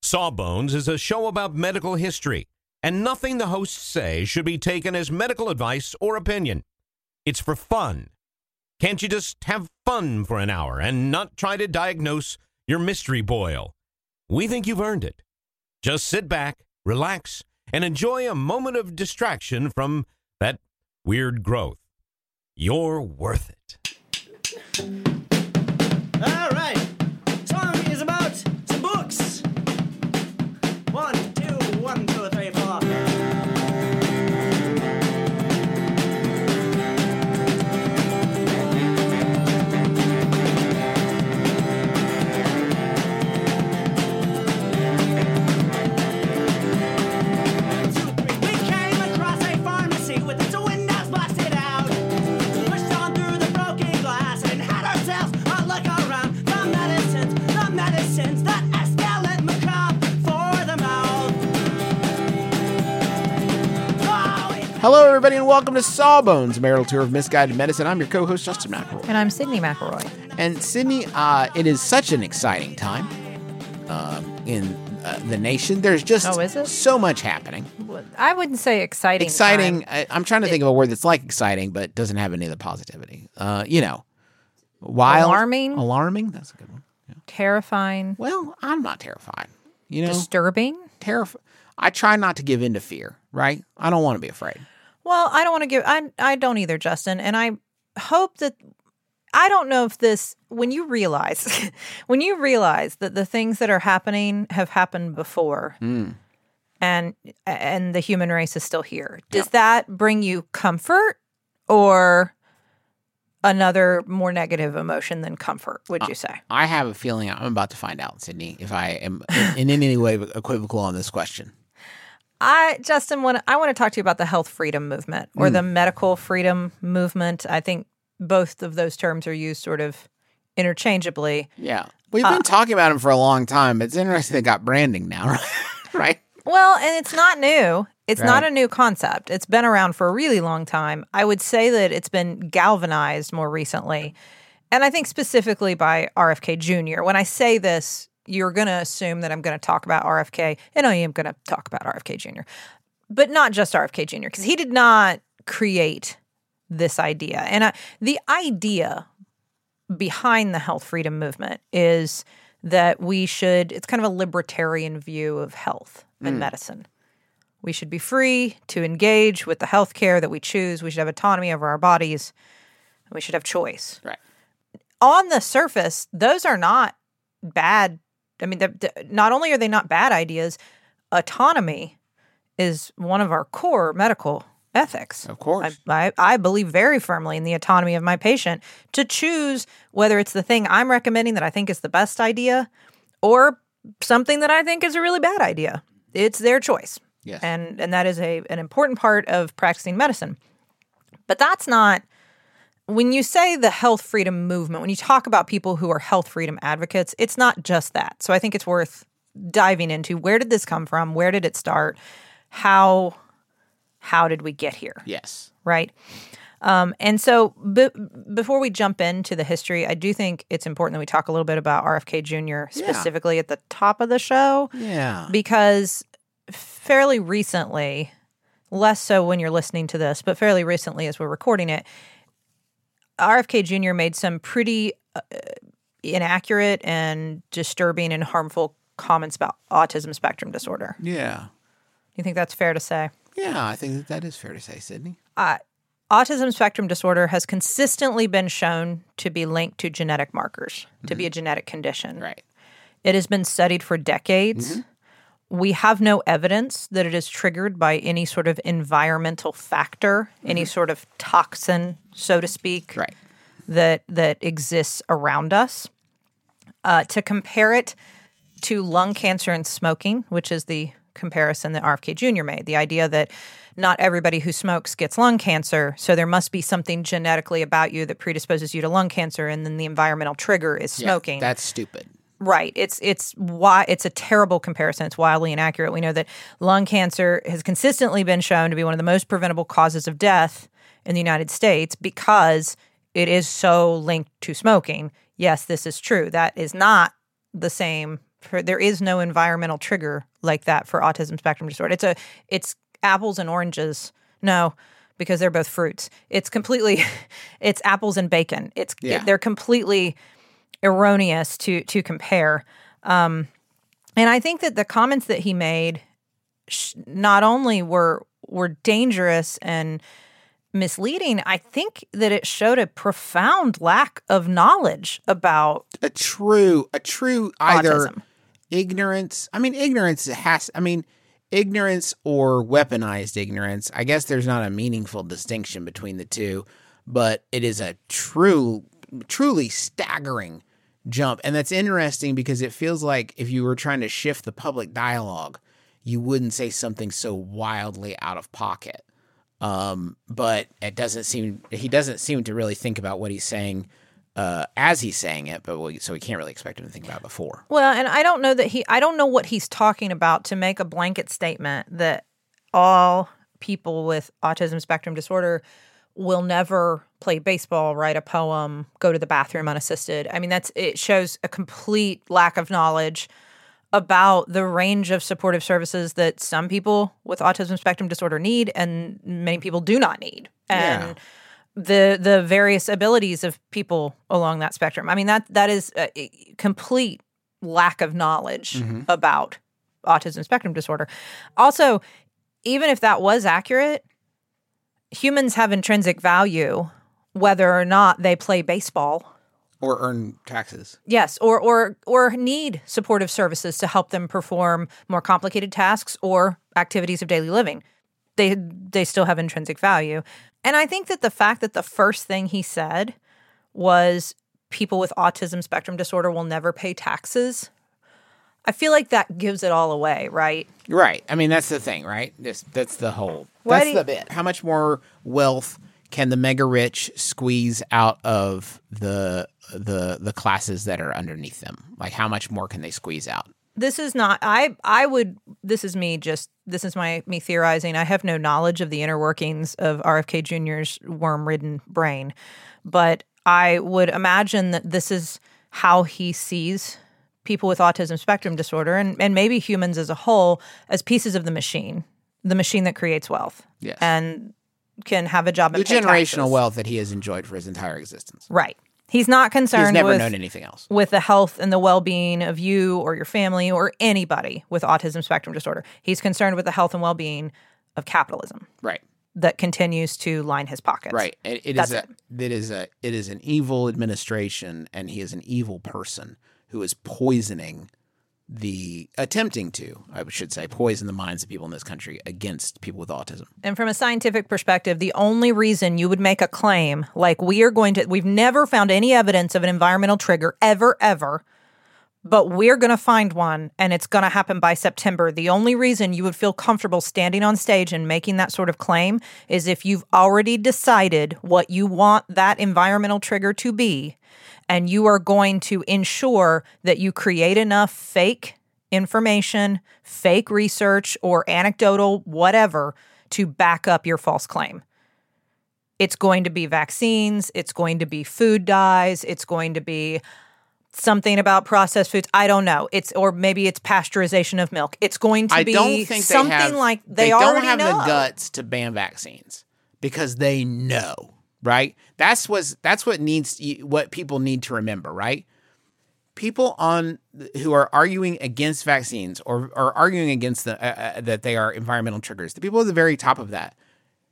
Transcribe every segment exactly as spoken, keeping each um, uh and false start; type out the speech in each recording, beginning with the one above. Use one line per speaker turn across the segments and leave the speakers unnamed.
Sawbones is a show about medical history, and nothing the hosts say should be taken as medical advice or opinion. It's for fun. Can't you just have fun for an hour and not try to diagnose your mystery boil? We think you've earned it. Just sit back, relax, and enjoy a moment of distraction from that weird growth. You're worth it.
All right. Song is about some books. One, two, one, two, three, four.
Hello, everybody, and welcome to Sawbones, a marital tour of misguided medicine. I'm your co-host, Justin McElroy.
And I'm Sydney McElroy.
And Sydney, uh, it is such an exciting time uh, in uh, the nation. There's just
oh, is it?
so much happening.
I wouldn't say exciting.
Exciting.
Time.
I, I'm trying to think of a word that's like exciting, but doesn't have any of the positivity. Uh, you know, wild.
Alarming.
Alarming. That's a good one. Yeah.
Terrifying.
Well, I'm not terrified. You know,
disturbing.
Terrifying. I try not to give in to fear, right? I don't want to be afraid.
Well, I don't want to give, I, I don't either, Justin. And I hope that, I don't know if this, when you realize, when you realize that the things that are happening have happened before
mm.
and, and the human race is still here, does
yeah.
that bring you comfort or another more negative emotion than comfort, would you say?
I have a feeling I'm about to find out, Sydney, if I am in, in any way equivocal on this question.
I, Justin, want I want to talk to you about the health freedom movement or mm. the medical freedom movement. I think both of those terms are used sort of interchangeably.
Yeah. We've been uh, talking about them for a long time. It's interesting they got branding now, right?
Well, and it's not new. It's
right.
not a new concept. It's been around for a really long time. I would say that it's been galvanized more recently, and I think specifically by R F K Junior When I say this, you're going to assume that I'm going to talk about R F K, and I am going to talk about R F K Junior But not just R F K Junior, because he did not create this idea. And I, the idea behind the health freedom movement is that we should, it's kind of a libertarian view of health and
mm.
medicine. We should be free to engage with the health care that we choose. We should have autonomy over our bodies. And we should have choice.
Right.
On the surface, those are not bad. I mean, the, the, not only are they not bad ideas, autonomy is one of our core medical ethics.
Of course.
I, I, I believe very firmly in the autonomy of my patient to choose whether it's the thing I'm recommending that I think is the best idea or something that I think is a really bad idea. It's their choice.
Yes.
And, and that is a an important part of practicing medicine. But that's not... When you say the health freedom movement, when you talk about people who are health freedom advocates, it's not just that. So I think it's worth diving into where did this come from? Where did it start? How how did we get here?
Yes.
Right? Um, and so b- before we jump into the history, I do think it's important that we talk a little bit about R F K Junior specifically yeah. at the top of the show.
Yeah.
Because fairly recently, less so when you're listening to this, but fairly recently as we're recording it, R F K Junior made some pretty uh, inaccurate and disturbing and harmful comments about autism spectrum disorder.
Yeah.
You think that's fair to say?
Yeah, I think that, that is fair to say, Sydney.
Uh, autism spectrum disorder has consistently been shown to be linked to genetic markers, to mm-hmm. be a genetic condition.
Right.
It has been studied for decades. Mm-hmm. We have no evidence that it is triggered by any sort of environmental factor, mm-hmm. any sort of toxin, so to speak,
right.
that that exists around us. Uh, to compare it to lung cancer and smoking, which is the comparison that R F K Junior made, the idea that not everybody who smokes gets lung cancer, so there must be something genetically about you that predisposes you to lung cancer, and then the environmental trigger is smoking.
Yeah, that's stupid.
Right. It's it's why it's a terrible comparison. It's wildly inaccurate. We know that lung cancer has consistently been shown to be one of the most preventable causes of death in the United States because it is so linked to smoking. Yes, this is true. That is not the same For, there is no environmental trigger like that for autism spectrum disorder. It's a it's apples and oranges. No, because they're both fruits. It's completely it's apples and bacon. It's
Yeah.
they're completely erroneous to to compare. Um, and I think that the comments that he made sh- not only were were dangerous and misleading, I think that it showed a profound lack of knowledge about
A true, a true either
autism.
ignorance. I mean, ignorance has, I mean, ignorance or weaponized ignorance. I guess there's not a meaningful distinction between the two, but it is a true, truly staggering jump. And that's interesting because it feels like if you were trying to shift the public dialogue, you wouldn't say something so wildly out of pocket. Um, but it doesn't seem, he doesn't seem to really think about what he's saying uh, as he's saying it, but we, so we can't really expect him to think about it before.
Well, and I don't know that he, I don't know what he's talking about to make a blanket statement that all people with autism spectrum disorder will never play baseball, write a poem, go to the bathroom unassisted. I mean, that's, it shows a complete lack of knowledge about the range of supportive services that some people with autism spectrum disorder need and many people do not need. And
Yeah.
the the various abilities of people along that spectrum. I mean, that that is a a complete lack of knowledge
Mm-hmm.
about autism spectrum disorder. Also, even if that was accurate, humans have intrinsic value whether or not they play baseball.
Or earn taxes.
Yes, or or or need supportive services to help them perform more complicated tasks or activities of daily living. They they still have intrinsic value. And I think that the fact that the first thing he said was people with autism spectrum disorder will never pay taxes, I feel like that gives it all away, right?
Right. I mean, that's the thing, right? This, that's the whole,
Why
that's
do
the
you-
bit. How much more wealth can the mega rich squeeze out of the the the classes that are underneath them? Like, how much more can they squeeze out?
This is not I I would this is me just this is my me theorizing. I have no knowledge of the inner workings of R F K Junior's worm-ridden brain, but I would imagine that this is how he sees people with autism spectrum disorder and, and maybe humans as a whole as pieces of the machine, the machine that creates wealth.
Yes.
And can have a job
The
and pay
generational
taxes.
wealth that he has enjoyed for his entire existence.
Right. He's not concerned
He's never
with
known anything else.
with the health and the well-being of you or your family or anybody with autism spectrum disorder. He's concerned with the health and well-being of capitalism
Right.
that continues to line his pockets.
Right. It, it
That's
is a
it.
it is a it is an evil administration, and he is an evil person who is poisoning the attempting to, I should say, poison the minds of people in this country against people with autism.
And from a scientific perspective, the only reason you would make a claim like we are going to, we've never found any evidence of an environmental trigger ever, ever, but we're going to find one and it's going to happen by September. The only reason you would feel comfortable standing on stage and making that sort of claim is if you've already decided what you want that environmental trigger to be, and you are going to ensure that you create enough fake information, fake research, or anecdotal whatever to back up your false claim. It's going to be vaccines. It's going to be food dyes. It's going to be something about processed foods. I don't know. It's or maybe it's pasteurization of milk. It's going to
I
be
don't think
something
they have,
like they,
don't
already
have
know.
the guts to ban vaccines because they know, right? That's what's that's what needs what people need to remember, right? People on who are arguing against vaccines or are arguing against the, uh, uh, that they are environmental triggers. The people at the very top of that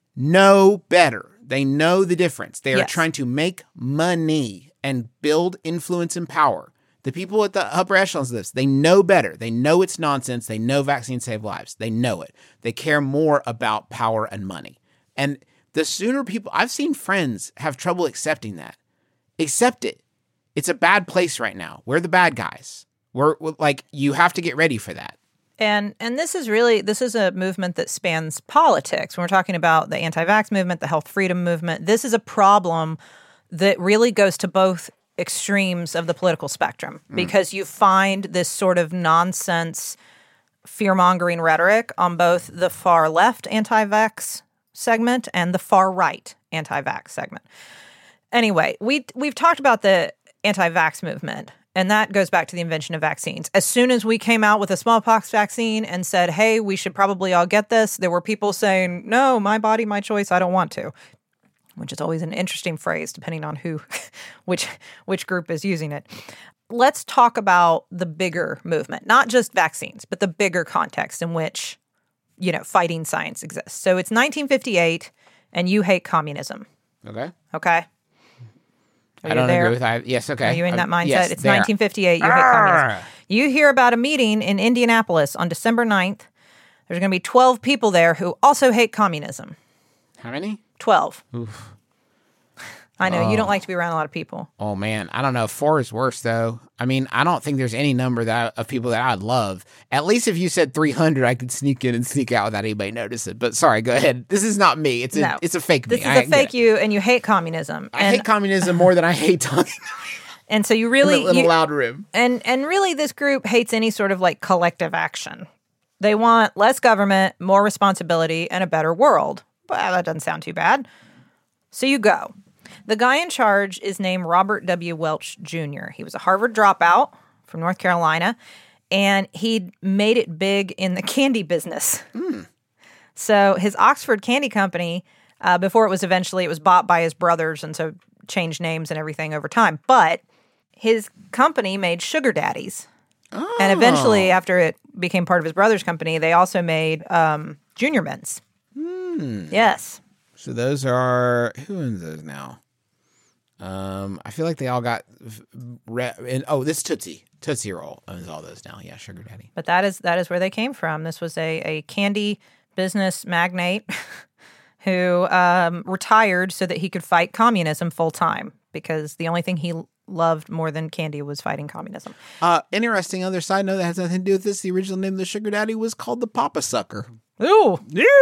know better. They know the difference. They are
Yes.
trying to make money and build influence and power. The people at the upper echelons of this, they know better. They know it's nonsense. They know vaccines save lives. They know it. They care more about power and money. And the sooner people, I've seen friends have trouble accepting that. Accept it. It's a bad place right now. We're the bad guys. We're, we're like, you have to get ready for that.
And and this is really this is a movement that spans politics. When we're talking about the anti-vax movement, the health freedom movement, this is a problem that really goes to both extremes of the political spectrum because you find this sort of nonsense fear-mongering rhetoric on both the far left anti-vax segment and the far right anti-vax segment. Anyway, we we've talked about the anti-vax movement And that goes back to the invention of vaccines. As soon as we came out with a smallpox vaccine and said, hey, we should probably all get this, there were people saying, no, my body, my choice, I don't want to, which is always an interesting phrase depending on who, which which group is using it. Let's talk about the bigger movement, not just vaccines, but the bigger context in which, you know, fighting science exists. So it's nineteen fifty-eight, and you hate communism.
Okay.
Okay? Are
I don't agree with that. Yes, okay.
Are you in that
I'm-
mindset?
yes,
It's
there.
nineteen fifty-eight. You hate communism. You hear about a meeting in Indianapolis on December ninth. There's going to be twelve people there who also hate communism.
How many?
twelve. I know. You don't like to be around a lot of people.
Oh, man. I don't know. Four is worse, though. I mean, I don't think there's any number that of people that I'd love. At least if you said three hundred, I could sneak in and sneak out without anybody notice it. But sorry, go ahead. This is not me. It's a,
No.
it's a fake me.
This is
I
a
get
fake
it.
you, and you hate communism.
I
and,
hate communism more than I hate talking
and so you
in
really...
a little
you-
loud room.
And and really, this group hates any sort of like collective action. They want less government, more responsibility, and a better world. Well, that doesn't sound too bad. So you go. The guy in charge is named Robert W. Welch Junior He was a Harvard dropout from North Carolina, and he made it big in the candy business. So his Oxford Candy Company, uh, before it was eventually, it was bought by his brothers, and so changed names and everything over time. But his company made Sugar Daddies. And eventually, after it became part of his brother's company, they also made um, Junior Mints. Yes.
So those are, who owns those now? Um, I feel like they all got, re- and, oh, this Tootsie. Tootsie Roll owns all those now. Yeah, Sugar Daddy.
But that is that is where they came from. This was a, a candy business magnate who um, retired so that he could fight communism full time, because the only thing he loved more than candy was fighting communism.
Uh, interesting other side note that has nothing to do with this. The original name of the Sugar Daddy was called the Papa Sucker.
Ooh,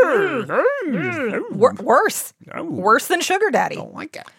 Yeah.
wor- worse. Worse than Sugar Daddy.
Don't like it.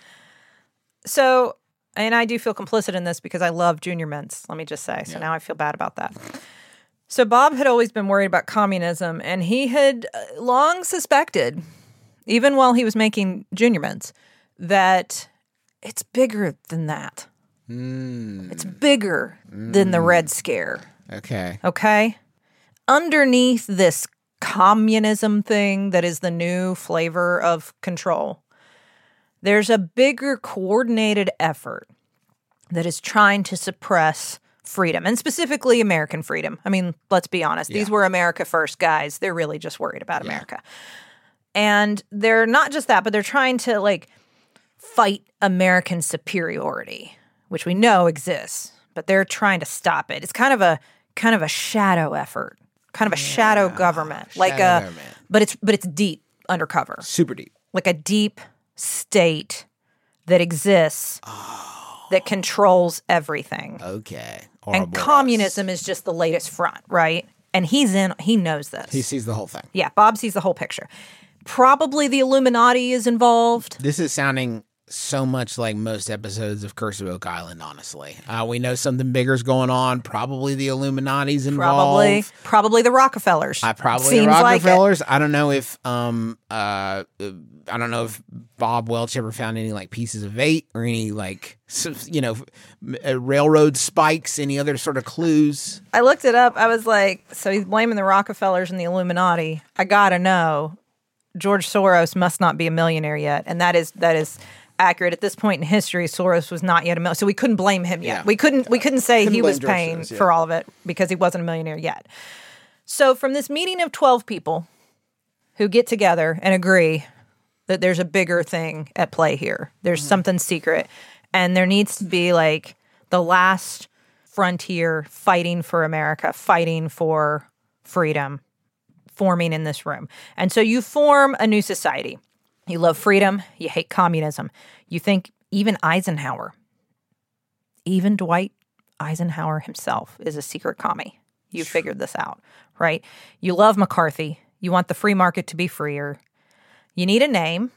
So, and I do feel complicit in this because I love Junior Mints, let me just say. So now I feel bad about that. So Bob had always been worried about communism, and he had uh, long suspected, even while he was making Junior Mints, that it's bigger than that.
Mm,
It's bigger than the Red Scare,
okay.
okay? Underneath this communism thing that is the new flavor of control, there's a bigger coordinated effort that is trying to suppress freedom, and specifically American freedom. I mean, let's be honest. These
Yeah.
were America first guys. They're really just worried about America. And they're not just that, but they're trying to like fight American superiority, which we know exists, but they're trying to stop it. It's kind of a kind of a shadow effort, kind of a shadow government, like
shadow
a
government.
but it's but it's deep undercover,
Super deep.
like a deep state that exists that controls everything.
Okay.
And
Ouroboros.
communism is just the latest front, right? And he's in, he knows this.
He sees the whole thing.
yeah, Bob sees the whole picture. Probably the Illuminati is involved.
This is sounding so much like most episodes of Curse of Oak Island, honestly. Uh, we know something bigger's going on. Probably the Illuminati's involved.
Probably, probably the Rockefellers.
I probably
Seems
the
like it.
Rockefellers. I don't know if um uh uh, I don't know if Bob Welch ever found any like pieces of eight or any like s- you know m- uh, railroad spikes, any other sort of clues.
I looked it up. I was like, so he's blaming the Rockefellers and the Illuminati. I gotta know, George Soros must not be a millionaire yet, and that is that is accurate at this point in history. Soros was not yet a millionaire, so we couldn't blame him yet.
Yeah.
We couldn't we couldn't say
Couldn't
he
blame
was
George
paying
Soros, yeah.
for all of it because he wasn't a millionaire yet. So from this meeting of twelve people who get together and agree that there's a bigger thing at play here. There's
Mm-hmm.
something secret, and there needs to be like the last frontier fighting for America, fighting for freedom, forming in this room. And so you form a new society. You love freedom, you hate communism. You think even Eisenhower, even Dwight Eisenhower himself is a secret commie. You figured this out, right? You love McCarthy. You want the free market to be freer. You need a name.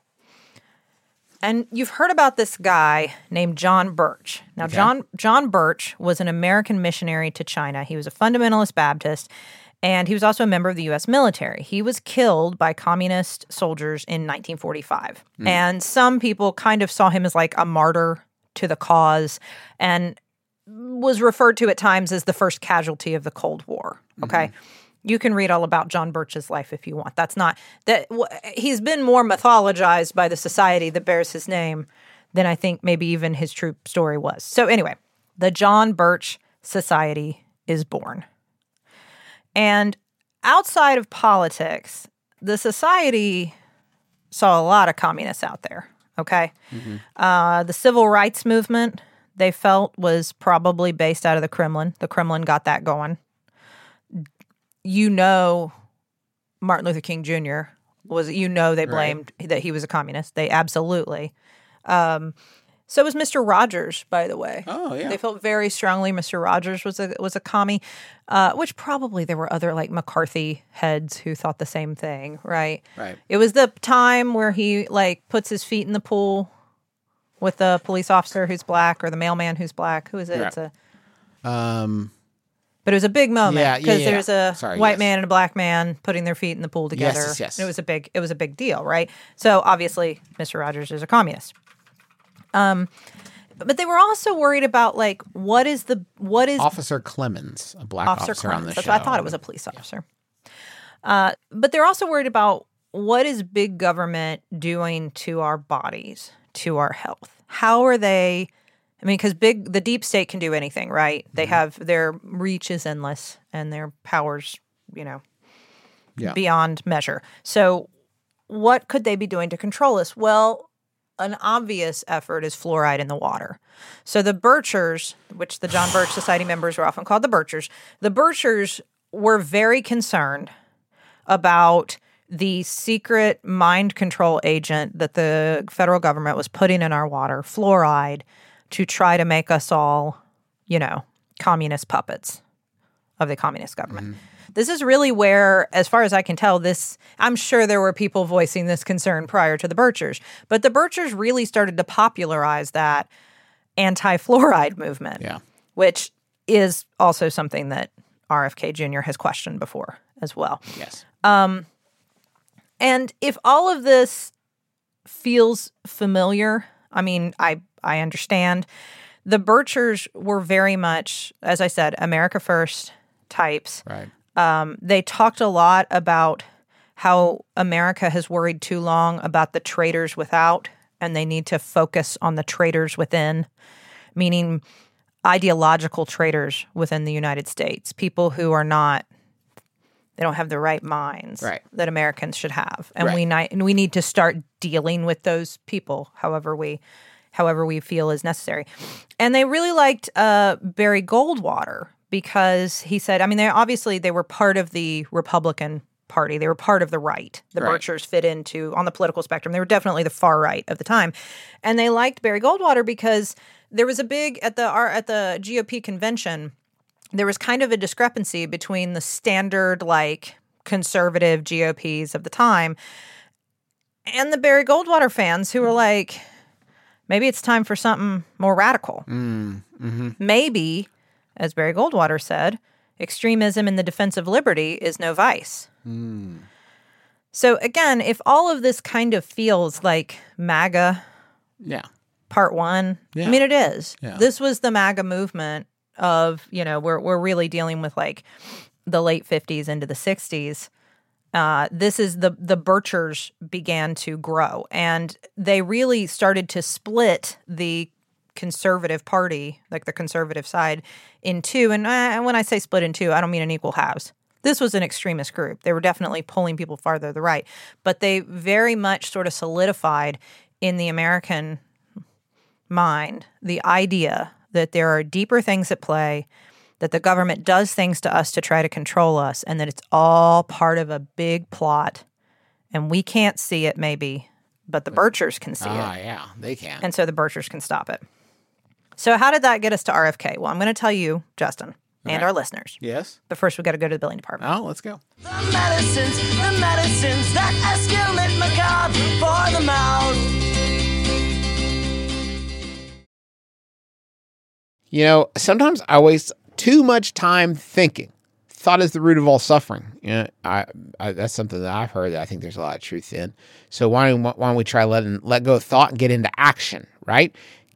And you've heard about this guy named John Birch. Now, John John Birch was an American missionary to China. He was a fundamentalist Baptist, and he was also a member of the U S military. He was killed by communist soldiers in nineteen forty-five. And some people kind of saw him as like a martyr to the cause. And was referred to at times as the first casualty of the Cold War. Okay. Mm-hmm. You can read all about John Birch's life if you want. That's not that w- he's been more mythologized by the society that bears his name than I think maybe even his true story was. So anyway, the John Birch Society is born. And outside of politics, the society saw a lot of communists out there. Okay. Mm-hmm. Uh, the civil rights movement, they felt, was probably based out of the Kremlin. The Kremlin got that going. You know, Martin Luther King Junior was, you know, they blamed right. that he was a communist. They absolutely. Um, so was Mister Rogers, by the way.
Oh, yeah.
They felt very strongly Mister Rogers was a was a commie, uh, which probably there were other like McCarthy heads who thought the same thing, right?
Right.
It was the time where he like puts his feet in the pool with the police officer who's black or the mailman who's black. Who is it?
Right.
It's a.
Um.
But it was a big moment
Yeah,
because
yeah, yeah.
there's a
Sorry,
white
yes.
man and a black man putting their feet in the pool together.
Yes, yes.
And it was a big, it was a big deal, right? So obviously, Mister Rogers is a communist. Um, but they were also worried about like what is the what is
Officer Clemens, a black
Officer
officer on
Clemens.
the
That's
show.
what I thought it was a police officer. Uh, but they're also worried about what is big government doing to our bodies, to our health. How are they? I mean, because big the deep state can do anything, right? They mm-hmm. have their reach is endless and their powers, you know,
yeah.
beyond measure. So, what could they be doing to control us? Well, an obvious effort is fluoride in the water. So the Birchers, which the John Birch Society members were often called the Birchers, the Birchers were very concerned about the secret mind control agent that the federal government was putting in our water, fluoride, to try to make us all, you know, communist puppets of the communist government. Mm-hmm. This is really where, as far as I can tell, this, I'm sure there were people voicing this concern prior to the Birchers, but the Birchers really started to popularize that anti-fluoride movement,
yeah.
which is also something that R F K Junior has questioned before as well.
Yes.
Um, and if all of this feels familiar, I mean, I, I understand. The Birchers were very much, as I said, America First types.
Right.
Um, they talked a lot about how America has worried too long about the traitors without, and they need to focus on the traitors within, meaning ideological traitors within the United States, people who are not, they don't have the right minds
right.
that Americans should have. And
right.
we ni- and we need to start dealing with those people however we however we feel is necessary. And they really liked uh, Barry Goldwater because he said, I mean, they obviously they were part of the Republican Party. They were part of the right. The
right.
Birchers fit into, on the political spectrum, they were definitely the far right of the time. And they liked Barry Goldwater because there was a big, at the at the G O P convention, there was kind of a discrepancy between the standard, like, conservative G O Ps of the time and the Barry Goldwater fans who were like, maybe it's time for something more radical.
Mm, mm-hmm.
Maybe, as Barry Goldwater said, extremism in the defense of liberty is no vice.
Mm.
So again, if all of this kind of feels like MAGA
yeah.
part one,
yeah.
I mean, it is.
Yeah.
This was the MAGA movement of, you know, we're, we're really dealing with like the late fifties into the sixties. Uh, this is the the Birchers began to grow, and they really started to split the conservative party, like the conservative side, in two. And uh, when I say split in two, I don't mean an equal halves. This was an extremist group. They were definitely pulling people farther to the right, but they very much sort of solidified in the American mind the idea that there are deeper things at play, that the government does things to us to try to control us, and that it's all part of a big plot, and we can't see it maybe, but the Birchers can see
ah,
it.
Ah, yeah, they can.
And so the Birchers can stop it. So how did that get us to R F K? Well, I'm going to tell you, Justin, and
right.
our listeners.
Yes?
But first, we've got to go to the billing department.
Oh, let's go.
The medicines, the medicines that escalate macabre for the mouth.
You know, sometimes I waste too much time thinking. Thought is the root of all suffering. You know, I, I that's something that I've heard that I think there's a lot of truth in. So why don't, why don't we try letting let go of thought and get into action, right?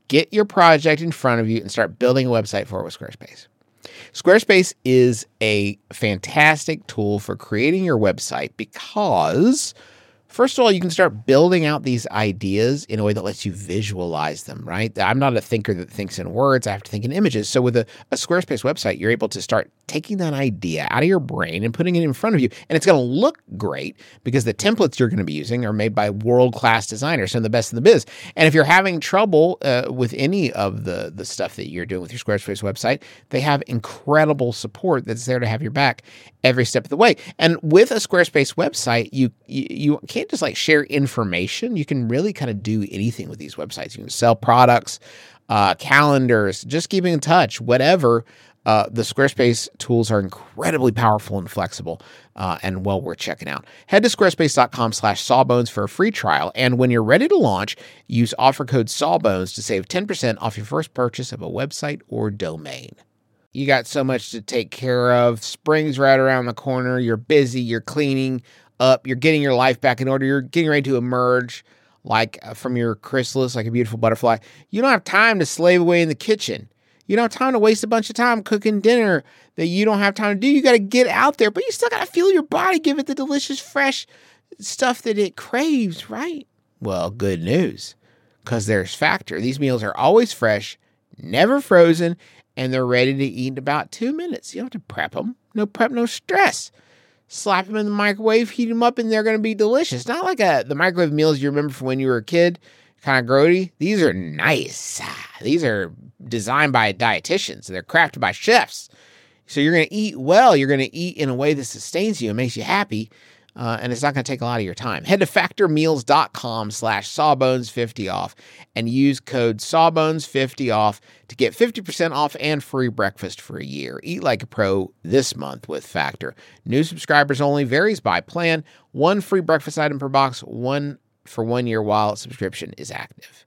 Get your project in front of you and start building a website for it with Squarespace. Squarespace is a fantastic tool for creating your website because, first of all, you can start building out these ideas in a way that lets you visualize them, right? I'm not a thinker that thinks in words. I have to think in images. So with a, a Squarespace website, you're able to start taking that idea out of your brain and putting it in front of you. And it's going to look great because the templates you're going to be using are made by world-class designers, some of the best in the biz. And if you're having trouble uh, with any of the, the stuff that you're doing with your Squarespace website, they have incredible support that's there to have your back every step of the way. And with a Squarespace website, you, you, you can't just like share information. You can really kind of do anything with these websites. You can sell products, uh, calendars, just keeping in touch, whatever. Uh, the Squarespace tools are incredibly powerful and flexible uh, and well worth checking out. Head to squarespace.com slash sawbones for a free trial. And when you're ready to launch, use offer code sawbones to save ten percent off your first purchase of a website or domain. You got so much to take care of. Spring's right around the corner. You're busy. You're cleaning up. You're getting your life back in order. You're getting ready to emerge like uh, from your chrysalis, like a beautiful butterfly. You don't have time to slave away in the kitchen. You don't have time to waste a bunch of time cooking dinner that you don't have time to do. You got to get out there, but you still got to feel your body, give it the delicious, fresh stuff that it craves, right? Well, good news, because there's Factor. These meals are always fresh, never frozen, and they're ready to eat in about two minutes. You don't have to prep them. No prep, no stress. Slap them in the microwave, heat them up, and they're going to be delicious. Not like a, the microwave meals you remember from when you were a kid, kind of grody. These are nice. These are designed by dietitians. They're crafted by chefs. So you're going to eat well. You're going to eat in a way that sustains you and makes you happy. Uh, and it's not going to take a lot of your time. Head to factormeals.com slash sawbones fifty off and use code sawbones fifty off to get fifty percent off and free breakfast for a year. Eat like a pro this month with Factor. New subscribers only, varies by plan. One free breakfast item per box, one for one year while subscription is active.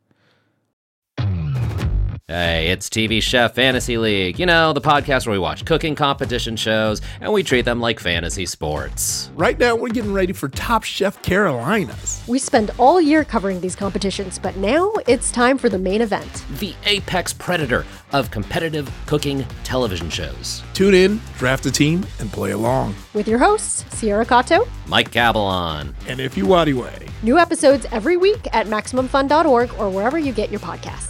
Hey, it's T V Chef Fantasy League. You know, the podcast where we watch cooking competition shows and we treat them like fantasy sports.
Right now, we're getting ready for Top Chef Carolinas.
We spend all year covering these competitions, but now it's time for the main event.
The apex predator of competitive cooking television shows.
Tune in, draft a team, and play along.
With your hosts, Sierra Cato,
Mike Cabellon,
and Ify Wadiway.
New episodes every week at maximum fun dot org or wherever you get your podcasts.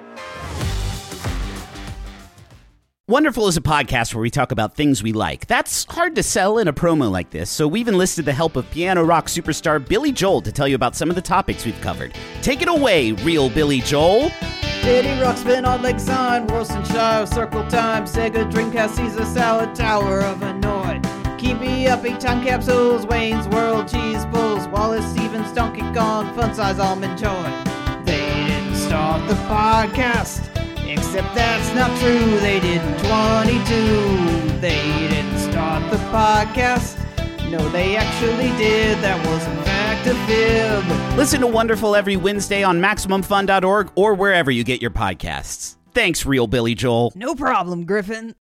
Wonderful is a podcast where we talk about things we like. That's hard to sell in a promo like this, so we've enlisted the help of piano rock superstar Billy Joel to tell you about some of the topics we've covered. Take it away, real Billy Joel.
Diddy Rock, spin on Lakeside, Wilsonshire, Circle Time, Sega, Dreamcast, Caesar Salad, Tower of Hanoi. Keep me up, eight time capsules, Wayne's World, Cheese Pulls, Wallace Stevens, Donkey Kong, Fun Size Almond Joy. They didn't start the podcast. Except that's not true, they didn't twenty-two. They didn't start the podcast. No, they actually did. That was in fact a fib.
Listen to Wonderful every Wednesday on maximum fun dot org or wherever you get your podcasts. Thanks, real Billy Joel.
No problem, Griffin.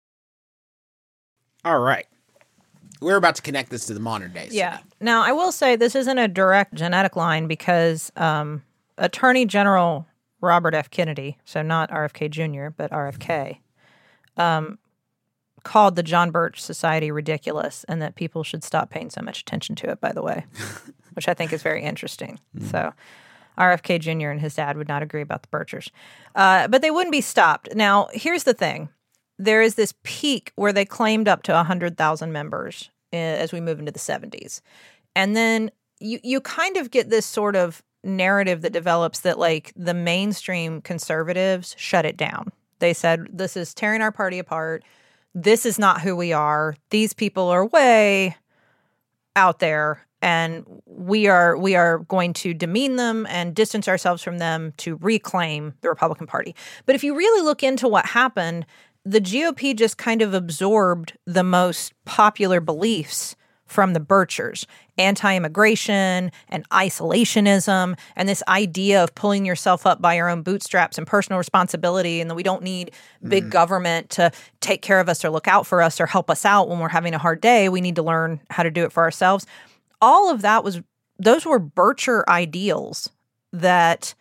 All right. We're about to connect this to the modern days.
Yeah. Now, I will say this isn't a direct genetic line because um, Attorney General Robert F. Kennedy, so not R F K Junior, but R F K, um, called the John Birch Society ridiculous and that people should stop paying so much attention to it, by the way, which I think is very interesting. Mm. So R F K Junior and his dad would not agree about the Birchers. Uh, but they wouldn't be stopped. Now, here's the thing. There is this peak where they claimed up to one hundred thousand members uh, as we move into the seventies. And then you you kind of get this sort of narrative that develops that like the mainstream conservatives shut it down. They said, this is tearing our party apart. This is not who we are. These people are way out there and we are we are going to demean them and distance ourselves from them to reclaim the Republican Party. But if you really look into what happened, the G O P just kind of absorbed the most popular beliefs from the Birchers, anti-immigration and isolationism and this idea of pulling yourself up by your own bootstraps and personal responsibility and that we don't need big mm. government to take care of us or look out for us or help us out when we're having a hard day. We need to learn how to do it for ourselves. All of that was, those were Bircher ideals that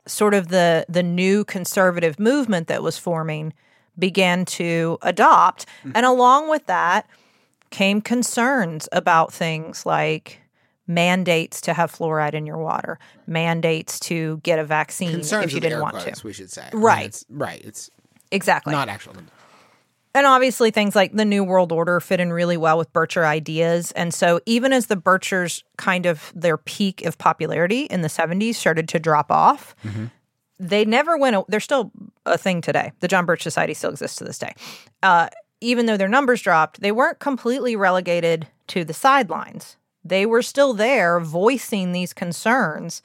sort of the the new conservative movement that was forming began to adopt. Mm-hmm. And along with that came concerns about things like mandates to have fluoride in your water, mandates to get a vaccine
Concerns
if you didn't want
quotes,
to.
We should say.
Right.
I mean, it's, right. It's
exactly
not actual.
And obviously things like the New World Order fit in really well with Bircher ideas. And so even as the Birchers kind of their peak of popularity in the seventies started to drop off, mm-hmm. they never went, they're still a thing today. The John Birch Society still exists to this day. Uh, even though their numbers dropped, they weren't completely relegated to the sidelines. They were still there voicing these concerns,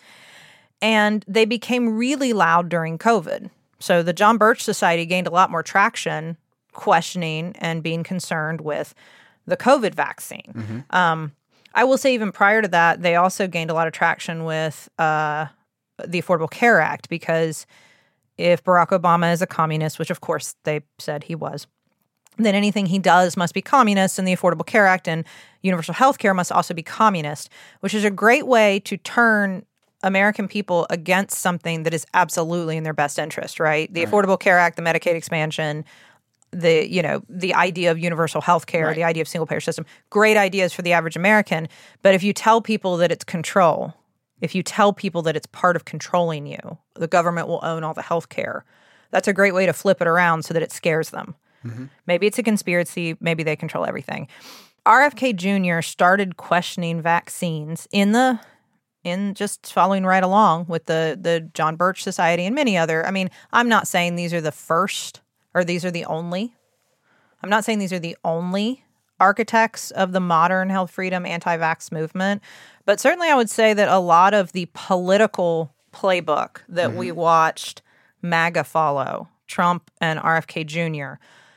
and they became really loud during COVID. So the John Birch Society gained a lot more traction questioning and being concerned with the COVID vaccine. Mm-hmm. Um, I will say even prior to that, they also gained a lot of traction with uh, the Affordable Care Act, because if Barack Obama is a communist, which of course they said he was, then anything he does must be communist, and the Affordable Care Act and universal health care must also be communist, which is a great way to turn American people against something that is absolutely in their best interest, right? The right. Affordable Care Act, the Medicaid expansion, the, you know, the idea of universal health care, right. the idea of single payer system, great ideas for the average American. But if you tell people that it's control, if you tell people that it's part of controlling you, the government will own all the health care, that's a great way to flip it around so that it scares them. Mm-hmm. Maybe it's a conspiracy. Maybe they control everything. R F K Junior started questioning vaccines in the in just following right along with the the John Birch Society and many other. I mean, I'm not saying these are the first or these are the only. I'm not saying these are the only architects of the modern health freedom anti-vax movement, but certainly I would say that a lot of the political playbook that mm-hmm. we watched MAGA follow, Trump and R F K Junior,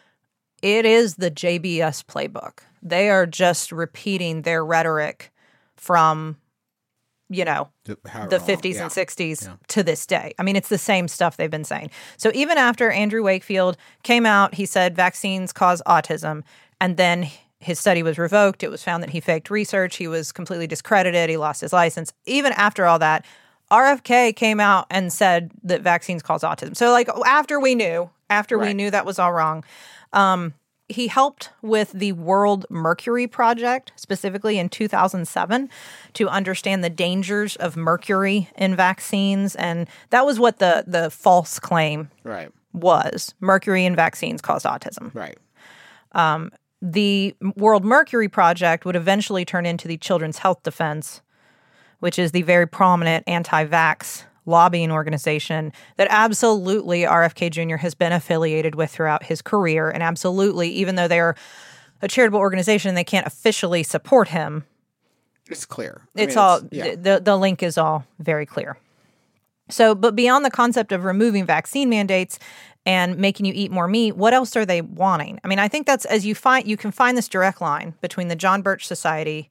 it is the J B S playbook. They are just repeating their rhetoric from, you know, How the fifties yeah. and sixties yeah. to this day. I mean, it's the same stuff they've been saying. So even after Andrew Wakefield came out, he said vaccines cause autism, and then his study was revoked. It was found that he faked research. He was completely discredited. He lost his license. Even after all that, R F K came out and said that vaccines cause autism. So like after we knew, after right. we knew that was all wrong, Um, he helped with the World Mercury Project, specifically in two thousand seven, to understand the dangers of mercury in vaccines. And that was what the, the false claim
right.
was. Mercury in vaccines caused autism.
Right.
Um, the World Mercury Project would eventually turn into the Children's Health Defense, which is the very prominent anti-vax lobbying organization that absolutely R F K Junior has been affiliated with throughout his career. And absolutely, even though they're a charitable organization and they can't officially support him,
it's clear. I
It's
mean,
all,
it's, yeah.
the, the link is all very clear. So, but beyond the concept of removing vaccine mandates and making you eat more meat, what else are they wanting? I mean, I think that's, as you find, you can find this direct line between the John Birch Society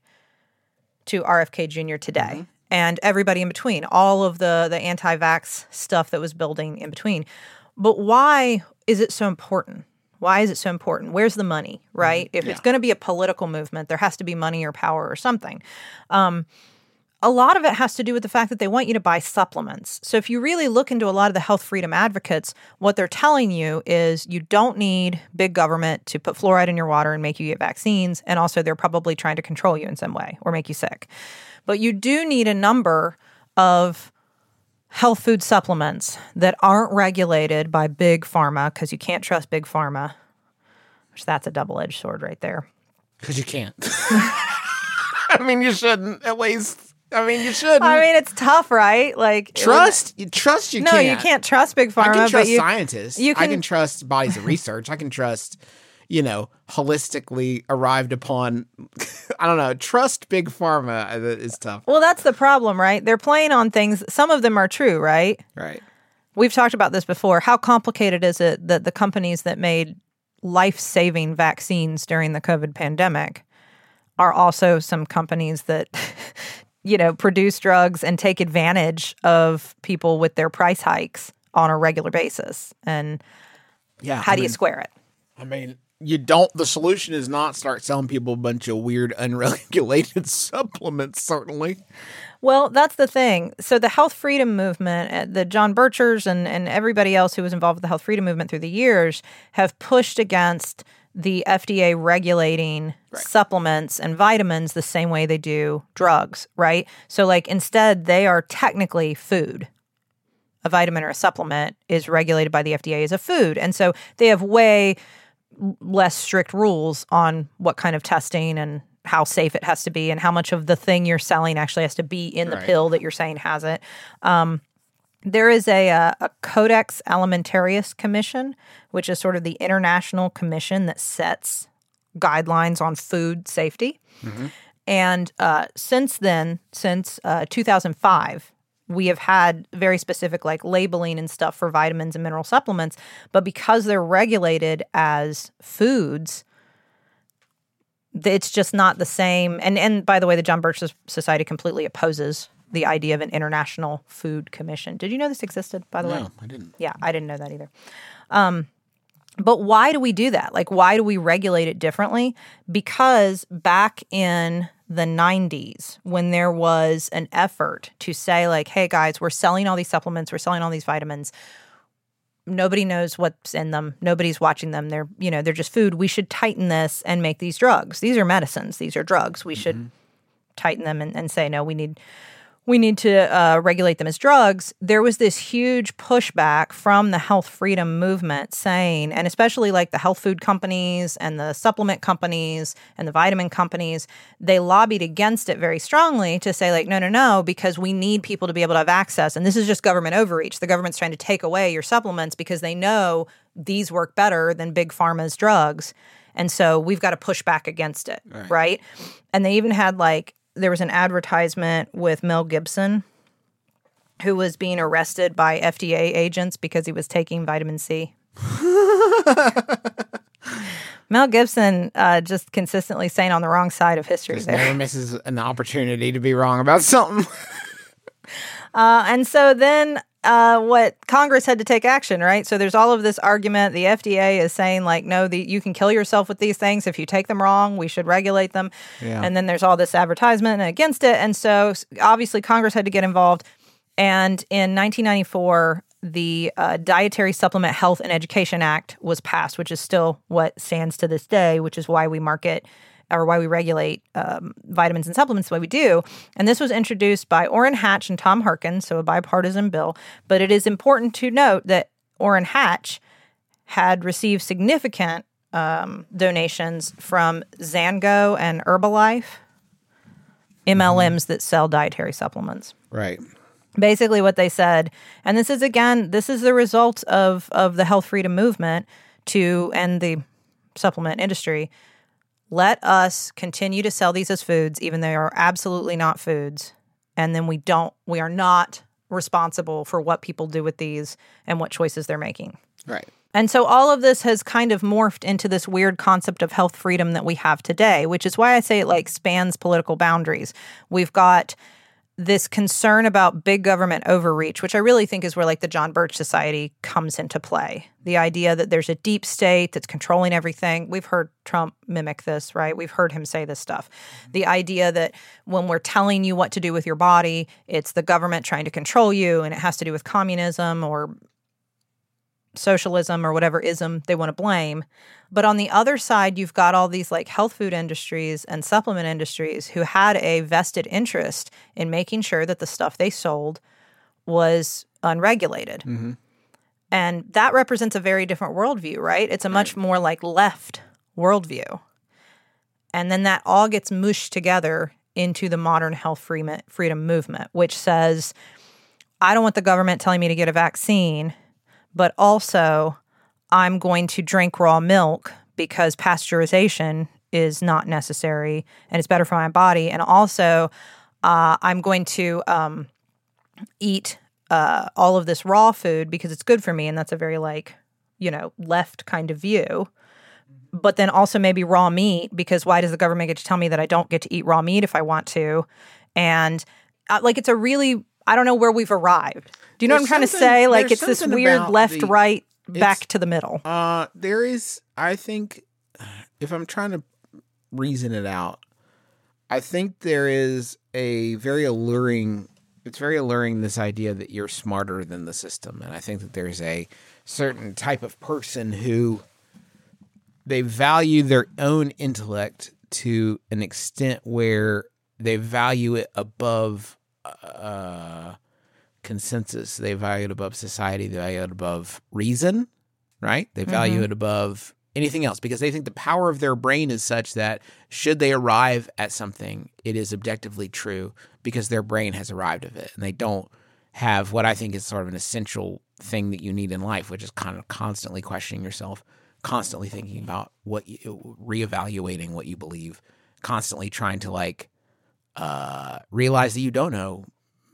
to R F K Junior today. Mm-hmm. And everybody in between, all of the, the anti-vax stuff that was building in between. But why is it so important? Why is it so important? Where's the money, right? If
yeah.
it's going to be a political movement, there has to be money or power or something. Um, a lot of it has to do with the fact that they want you to buy supplements. So if you really look into a lot of the health freedom advocates, what they're telling you is you don't need big government to put fluoride in your water and make you get vaccines. And also they're probably trying to control you in some way or make you sick. But you do need a number of health food supplements that aren't regulated by big pharma, because you can't trust big pharma, which that's a double-edged sword right there.
Because you can't. I mean, you shouldn't, at least. I mean, you shouldn't.
I mean, it's tough, right? Like
Trust? You trust you
no,
can't.
you can't trust big pharma.
I can
but
trust
you,
scientists.
You can,
I can trust bodies of research. I can trust, you know, holistically arrived upon, I don't know, trust big pharma is tough.
Well, that's the problem, right? They're playing on things. Some of them are true, right?
Right.
We've talked about this before. How complicated is it that the companies that made life-saving vaccines during the COVID pandemic are also some companies that, you know, produce drugs and take advantage of people with their price hikes on a regular basis? And
yeah,
how
I
do
mean,
you square it?
I mean, you don't, the solution is not start selling people a bunch of weird, unregulated supplements, certainly.
Well, that's the thing. So the health freedom movement, uh, the John Birchers and, and everybody else who was involved with the health freedom movement through the years have pushed against the F D A regulating right. supplements and vitamins the same way they do drugs, right? So like instead they are technically food. A vitamin or a supplement is regulated by the F D A as a food. And so they have way less strict rules on what kind of testing and how safe it has to be and how much of the thing you're selling actually has to be in the
right.
pill that you're saying has it. Um, there is a, a, a Codex Alimentarius Commission, which is sort of the international commission that sets guidelines on food safety. Mm-hmm. And uh, since then, since uh, two thousand five, we have had very specific like labeling and stuff for vitamins and mineral supplements. But because they're regulated as foods, it's just not the same. And and by the way, the John Birch Society completely opposes the idea of an international food commission. Did you know this existed, by the
no,
way?
No, I didn't.
Yeah, I didn't know that either. Um, but why do we do that? Like, why do we regulate it differently? Because back in the nineties, when there was an effort to say, like, hey, guys, we're selling all these supplements, we're selling all these vitamins. Nobody knows what's in them. Nobody's watching them. They're, you know, they're just food. We should tighten this and make these drugs. These are medicines. These are drugs. We mm-hmm. should tighten them and, and say, no, we need we need to uh, regulate them as drugs. There was this huge pushback from the health freedom movement saying, and especially like the health food companies and the supplement companies and the vitamin companies, they lobbied against it very strongly to say like, no, no, no, because we need people to be able to have access. And this is just government overreach. The government's trying to take away your supplements because they know these work better than big pharma's drugs. And so we've got to push back against it, right? right? And they even had like, there was an advertisement with Mel Gibson who was being arrested by F D A agents because he was taking vitamin C. Mel Gibson uh, just consistently staying on the wrong side of history
just
there.
Never misses an opportunity to be wrong about something.
uh, and so then uh, what Congress had to take action, right? So there's all of this argument. The F D A is saying like, no, the, you can kill yourself with these things if you take them wrong. We should regulate them. Yeah. And then there's all this advertisement against it. And so obviously Congress had to get involved. And in nineteen ninety-four, the uh, Dietary Supplement Health and Education Act was passed, which is still what stands to this day, which is why we market or why we regulate um, vitamins and supplements the way we do. And this was introduced by Orrin Hatch and Tom Harkin, so a bipartisan bill. But it is important to note that Orrin Hatch had received significant um, donations from Zango and Herbalife, M L Ms that sell dietary supplements.
Right.
Basically what they said, and this is, again, this is the result of, of the health freedom movement to and the supplement industry. Let us continue to sell these as foods, even though they are absolutely not foods. And then we don't, we are not responsible for what people do with these and what choices they're making.
Right.
And so all of this has kind of morphed into this weird concept of health freedom that we have today, which is why I say it like spans political boundaries. We've got this concern about big government overreach, which I really think is where like the John Birch Society comes into play. The idea that there's a deep state that's controlling everything. We've heard Trump mimic this, right? We've heard him say this stuff. The idea that when we're telling you what to do with your body, it's the government trying to control you, and it has to do with communism or socialism or whatever ism they want to blame. But on the other side, you've got all these like health food industries and supplement industries who had a vested interest in making sure that the stuff they sold was unregulated. Mm-hmm. And that represents a very different worldview, right? It's a much more like left worldview. And then that all gets mushed together into the modern health freedom movement, which says, I don't want the government telling me to get a vaccine, but also I'm going to drink raw milk because pasteurization is not necessary and it's better for my body. And also uh, I'm going to um, eat uh, all of this raw food because it's good for me. And that's a very like, you know, left kind of view. But then also maybe raw meat, because why does the government get to tell me that I don't get to eat raw meat if I want to? And uh, like it's a really, I don't know where we've arrived. Do you know
There's
what I'm trying to say? Like it's this weird
about
left,
the-
right, back
it's-
to the middle.
Uh, there is, I think, if I'm trying to reason it out, I think there is a very alluring, it's very alluring, this idea that you're smarter than the system. And I think that there's a certain type of person who they value their own intellect to an extent where they value it above uh, consensus. They value it above society. They value it above reason, right? They value
Mm-hmm.
it above anything else because they think the power of their brain is such that should they arrive at something, it is objectively true because their brain has arrived at it. And they don't have what I think is sort of an essential thing that you need in life, which is kind of constantly questioning yourself, constantly thinking about what you, reevaluating what you believe, constantly trying to like uh, realize that you don't know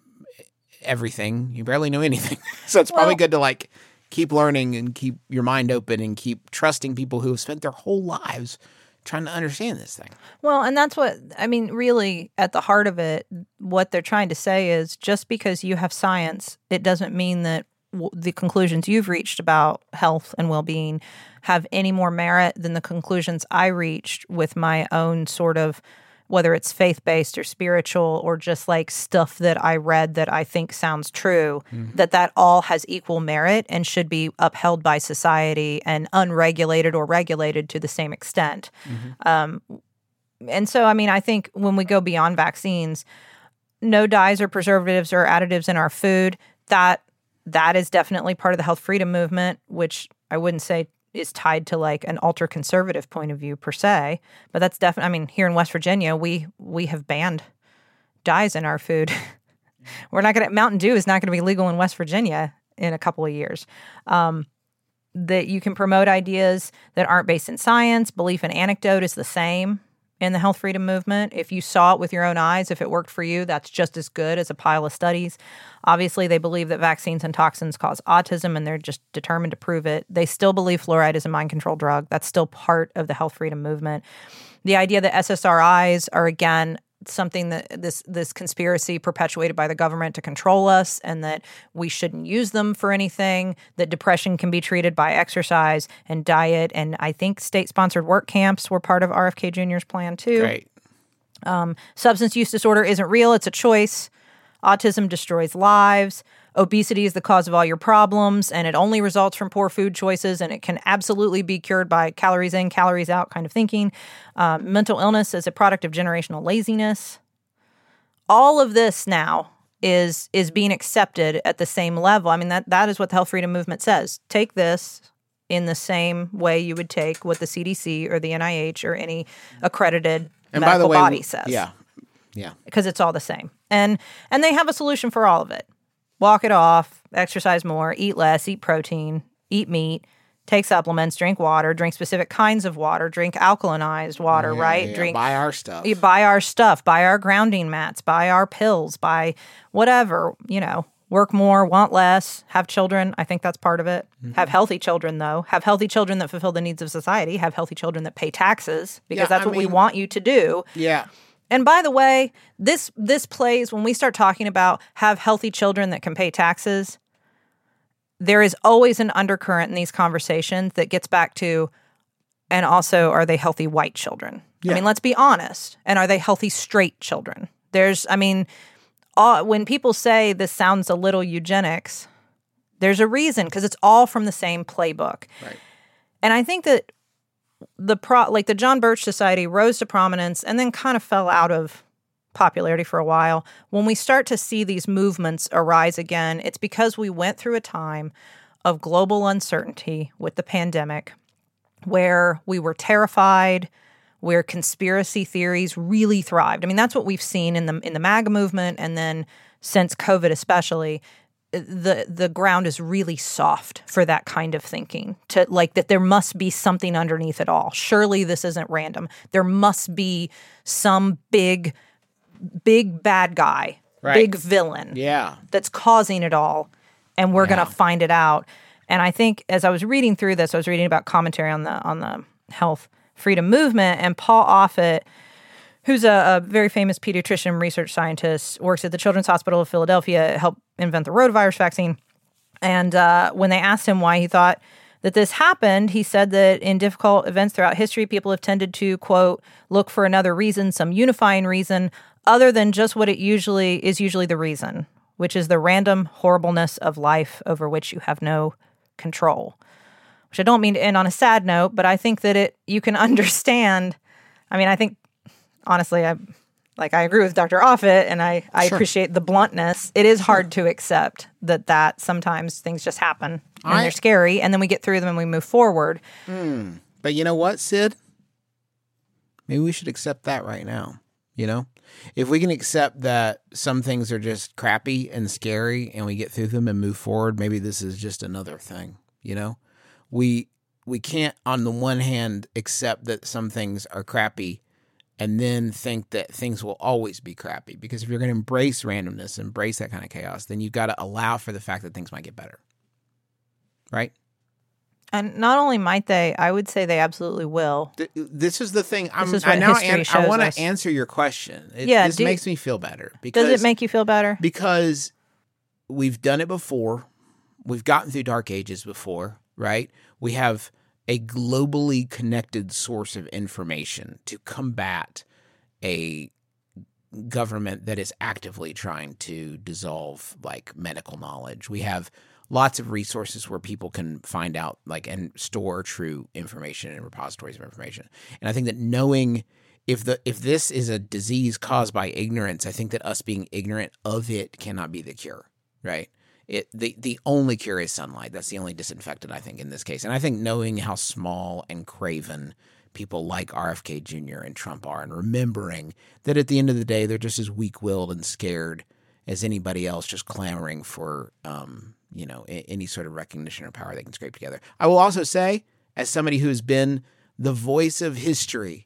everything. You barely know anything. So it's probably
Well-
good to like keep learning and keep your mind open and keep trusting people who have spent their whole lives trying to understand this thing.
Well, and that's what, I mean, really at the heart of it, what they're trying to say is just because you have science, it doesn't mean that w- the conclusions you've reached about health and well-being have any more merit than the conclusions I reached with my own sort of, whether it's faith-based or spiritual or just like stuff that I read that I think sounds true, mm-hmm. that that all has equal merit and should be upheld by society and unregulated or regulated to the same extent. Mm-hmm. Um, and so, I mean, I think when we go beyond vaccines, no dyes or preservatives or additives in our food, that that is definitely part of the health freedom movement, which I wouldn't say is tied to like an ultra conservative point of view per se, but that's definitely, I mean, here in West Virginia, we we have banned dyes in our food. We're not going to, Mountain Dew is not going to be legal in West Virginia in a couple of years. Um, that you can promote ideas that aren't based in science. Belief in anecdote is the same in the health freedom movement. If you saw it with your own eyes, if it worked for you, that's just as good as a pile of studies. Obviously, they believe that vaccines and toxins cause autism, and they're just determined to prove it. They still believe fluoride is a mind control drug. That's still part of the health freedom movement. The idea that S S R Is are, again, something that this this conspiracy perpetuated by the government to control us and that we shouldn't use them for anything, that depression can be treated by exercise and diet. And I think state-sponsored work camps were part of R F K Junior's plan too.
Great.
Um, substance use disorder isn't real. It's a choice. Autism destroys lives. Obesity is the cause of all your problems, and it only results from poor food choices, and it can absolutely be cured by calories in, calories out kind of thinking. Uh, mental illness is a product of generational laziness. All of this now is is being accepted at the same level. I mean, that that is what the health freedom movement says. Take this in the same way you would take what the C D C or the N I H or any accredited
And
medical
by the way,
body says.
Yeah. Yeah.
Because it's all the same. And and they have a solution for all of it. Walk it off, exercise more, eat less, eat protein, eat meat, take supplements, drink water, drink specific kinds of water, drink alkalinized water,
Yeah,
right?
yeah,
Drink
buy our stuff.
You buy our stuff, buy our grounding mats, buy our pills, buy whatever, you know, work more, want less, have children. I think that's part of it. Mm-hmm. Have healthy children, though. Have healthy children that fulfill the needs of society. Have healthy children that pay taxes because
Yeah,
that's
I
what we
mean-
want you to do.
Yeah.
And by the way, this this plays when we start talking about have healthy children that can pay taxes. There is always an undercurrent in these conversations that gets back to, and also, are they healthy white children?
Yeah.
I mean, let's be honest. And are they healthy straight children? There's, I mean, all, when people say this sounds a little eugenics, there's a reason because it's all from the same playbook.
Right.
And I think that the pro like the John Birch Society rose to prominence and then kind of fell out of popularity for a while. When we start to see these movements arise again, it's because we went through a time of global uncertainty with the pandemic where we were terrified, where conspiracy theories really thrived. I mean, that's what we've seen in the in the MAGA movement, and then since COVID especially, the the ground is really soft for that kind of thinking, to like that there must be something underneath it all. Surely this isn't random. There must be some big, big bad guy,
Right.
big villain
Yeah.
that's causing it all, and we're
Yeah.
going to find it out. And I think as I was reading through this, I was reading about commentary on the on the health freedom movement, and Paul Offit, who's a, a very famous pediatrician research scientist, works at the Children's Hospital of Philadelphia, helped invent the rotavirus vaccine. And uh, when they asked him why he thought that this happened. He said that in difficult events throughout history, people have tended to, quote, look for another reason, some unifying reason, other than just what it usually is usually the reason, which is the random horribleness of life over which you have no control. Which I don't mean to end on a sad note, but I think that it you can understand. I mean, I think, honestly, I like I agree with Doctor Offit, and I, I
Sure.
appreciate the bluntness. It is hard to accept that that sometimes things just happen, and
I-
they're scary, and then we get through them and we move forward.
But you know what, Sid? Maybe we should accept that right now. You know, if we can accept that some things are just crappy and scary and we get through them and move forward, maybe this is just another thing. You know, we we can't on the one hand accept that some things are crappy and then think that things will always be crappy, because if you're going to embrace randomness, embrace that kind of chaos, then you've got to allow for the fact that things might get better. Right?
And not only might they, I would say they absolutely will.
Th- This is the thing. I'm,
is what
I now
history
an- I
shows
want
us.
to answer your question. It,
Yeah,
this
do-
makes me feel better. Because,
Does it make you feel better?
Because we've done it before. We've gotten through dark ages before, right? We have a globally connected source of information to combat a government that is actively trying to dissolve like medical knowledge. We have lots of resources where people can find out like and store true information in repositories of information. And I think that knowing if the if this is a disease caused by ignorance, I think that us being ignorant of it cannot be the cure, right? It the the only cure is sunlight. That's the only disinfectant, I think, in this case. And I think knowing how small and craven people like R F K Junior and Trump are, and remembering that at the end of the day, they're just as weak-willed and scared as anybody else, just clamoring for um, you know, any sort of recognition or power they can scrape together. I will also say, as somebody who's been the voice of history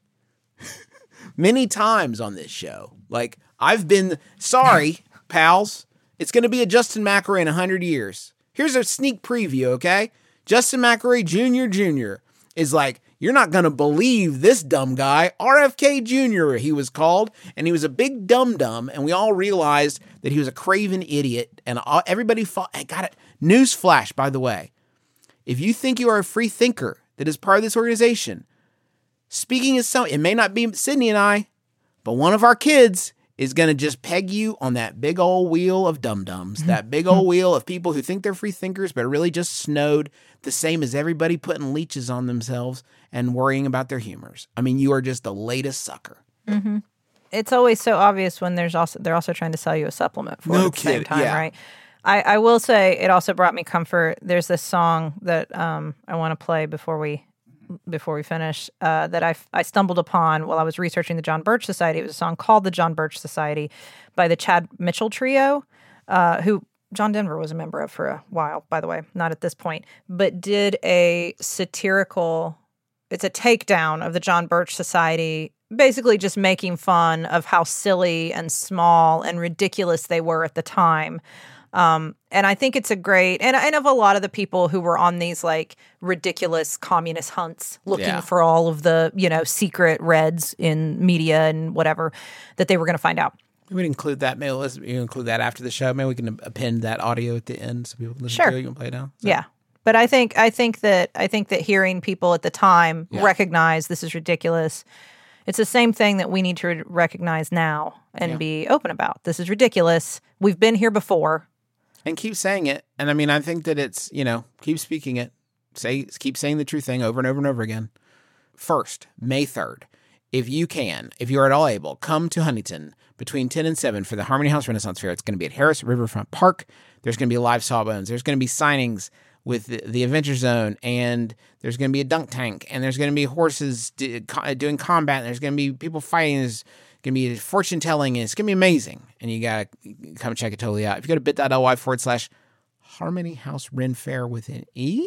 many times on this show, like I've been, sorry, pals, it's going to be a Justin McElroy in one hundred years. Here's a sneak preview, okay? Justin McElroy Junior Junior is like, you're not going to believe this dumb guy, R F K Junior he was called, and he was a big dum-dum, and we all realized that he was a craven idiot, and all, everybody fought. I got it. Newsflash, by the way. If you think you are a free thinker that is part of this organization, speaking as some, it may not be Sydney and I, but one of our kids is going to just peg you on that big old wheel of dum-dums, that big old wheel of people who think they're free thinkers but are really just snowed, the same as everybody putting leeches on themselves and worrying about their humors. I mean, you are just the latest sucker.
Mm-hmm. It's always so obvious when there's also they're also trying to sell you a supplement for
No
it at the same
kidding,
time,
yeah.
right? I, I will say it also brought me comfort. There's this song that um, I want to play before we before we finish uh, that I, I stumbled upon while I was researching the John Birch Society. It was a song called The John Birch Society by the Chad Mitchell Trio, uh, who John Denver was a member of for a while, by the way, not at this point, but did a satirical, it's a takedown of the John Birch Society, basically just making fun of how silly and small and ridiculous they were at the time. Um, and I think it's a great, and, and of a lot of the people who were on these like ridiculous communist hunts looking
Yeah.
for all of the, you know, secret reds in media and whatever that they were going to find out.
We would include that. Maybe let's you include that after the show. Maybe we can append that audio at the end so people can listen
Sure.
to it. You can play it now. So-
Yeah. But I think, I think that, I think that hearing people at the time
Yeah.
recognize this is ridiculous. It's the same thing that we need to re- recognize now and
Yeah.
be open about. This is ridiculous. We've been here before.
And keep saying it. And I mean, I think that it's, you know, keep speaking it. Say, keep saying the true thing over and over and over again. First, May third, if you can, if you are at all able, come to Huntington between ten and seven for the Harmony House Renaissance Fair. It's going to be at Harris Riverfront Park. There's going to be live Sawbones. There's going to be signings with the, the Adventure Zone, and there's going to be a dunk tank, and there's going to be horses do, co- doing combat, and there's going to be people fighting. There's going to be fortune telling, and it's going to be amazing. And you got to come check it totally out. If you go to bit.ly forward slash Harmony House Ren Fair with an E?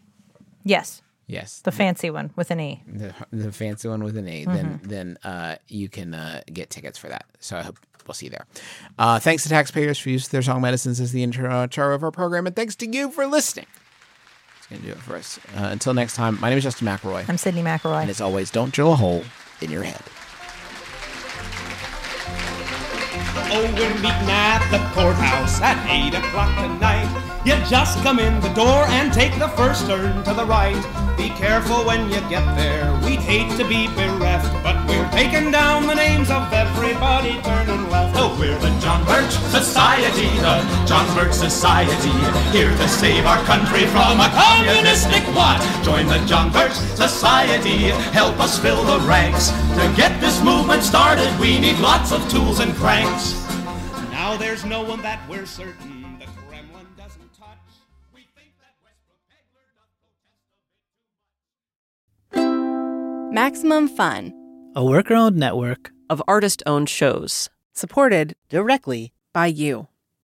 Yes.
Yes.
The fancy one with an E.
The, the fancy one with an E, then then uh, you can uh, get tickets for that. So I hope we'll see you there. Uh, thanks to taxpayers for use of their song medicines as the intro of our program, and thanks to you for listening. It's going to do it for us. Uh, until next time, my name is Justin McElroy.
I'm Sydney McElroy.
And as always, don't drill a hole in your head.
Oh, we're meeting at the courthouse at eight o'clock tonight. You just come in the door and take the first turn to the right. Be careful when you get there, we'd hate to be bereft, but we're taking down the names of everybody turning left. Oh, we're the John Birch Society, the John Birch Society, here to save our country from a communistic what? Join the John Birch Society, help us fill the ranks. To get this movement started, we need lots of tools and cranks. Now there's no one that we're certain the Kremlin doesn't touch. We think that Westbrook Pegler does
Maximum Fun,
a worker-owned network
of artist-owned shows,
supported
directly
by you.